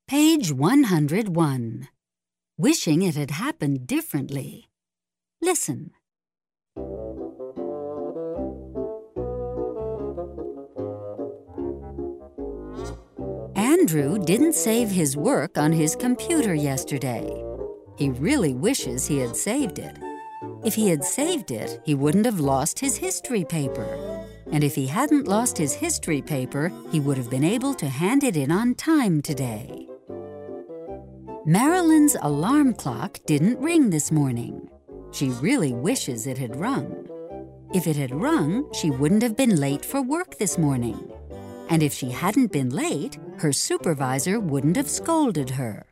Page 101. Wishing it had happened differently. Listen. Andrew didn't save his work on his computer yesterday. He really wishes he had saved it. If he had saved it, he wouldn't have lost his history paper. And if he hadn't lost his history paper, he would have been able to hand it in on time today. Marilyn's alarm clock didn't ring this morning. She really wishes it had rung. If it had rung, she wouldn't have been late for work this morning. And if she hadn't been late, her supervisor wouldn't have scolded her.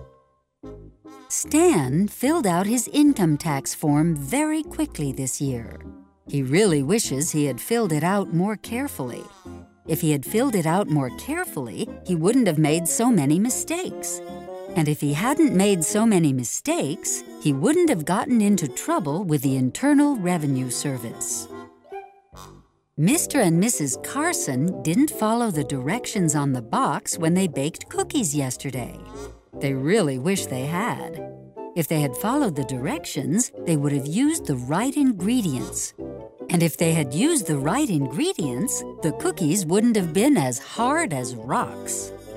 Stan filled out his income tax form very quickly this year. He really wishes he had filled it out more carefully. If he had filled it out more carefully, he wouldn't have made so many mistakes. And if he hadn't made so many mistakes, he wouldn't have gotten into trouble with the Internal Revenue Service. Mr. and Mrs. Carson didn't follow the directions on the box when they baked cookies yesterday. They really wish they had. If they had followed the directions, they would have used the right ingredients. And if they had used the right ingredients, the cookies wouldn't have been as hard as rocks.